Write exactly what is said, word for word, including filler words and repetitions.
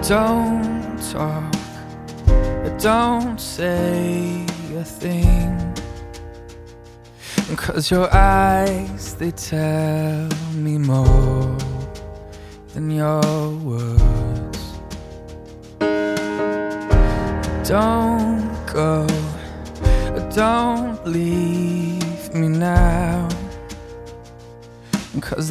Don't talk, don't say a thing, 'cause your eyes, they tell me more than your words. Don't go, don't leave me now, 'cause